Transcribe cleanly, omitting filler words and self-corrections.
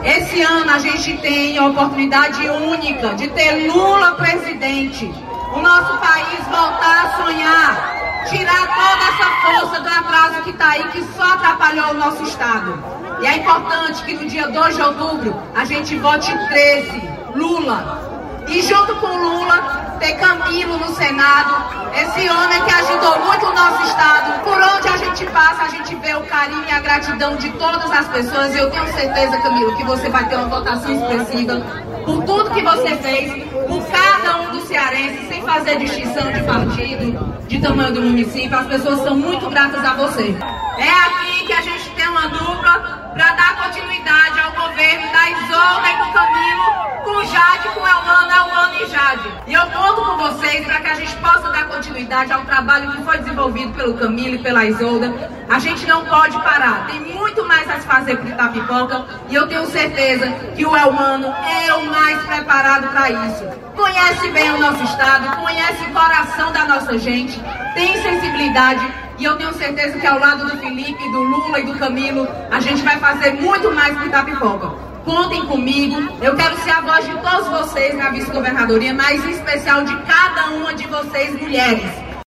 Esse ano a gente tem a oportunidade única de ter Lula presidente. O nosso país voltar a sonhar, tirar toda essa força do atraso que está aí, que só atrapalhou o nosso Estado. E é importante que no dia 2 de outubro a gente vote 13, Lula. E junto com Lula, ter Camilo no Senado, esse homem que ajudou muito o nosso Estado. Por onde a gente passa, a gente vê o carinho e a gratidão de todas as pessoas. E eu tenho certeza, Camilo, que você vai ter uma votação expressiva por tudo que você fez, por cada um dos cearenses, sem fazer distinção de partido, de tamanho do município. As pessoas são muito gratas a você. É aqui que a gente tem uma dupla para dar continuidade ao governo da Isolda e do Camilo, com Jade, com Elmano e Jade. E eu conto com vocês para que a gente possa dar continuidade ao trabalho que foi desenvolvido pelo Camilo e pela Isolda. A gente não pode parar, tem muito mais a se fazer para Itapipoca, e eu tenho certeza que o Elmano é o mais preparado para isso. Conhece bem o nosso Estado, conhece o coração da nossa gente, tem sensibilidade, e eu tenho certeza que ao lado do Felipe, do Lula e do Camilo, a gente vai fazer muito mais para Itapipoca. Contem comigo, eu quero ser a voz de todos vocês na vice-governadoria, mas em especial de cada uma de vocês, mulheres.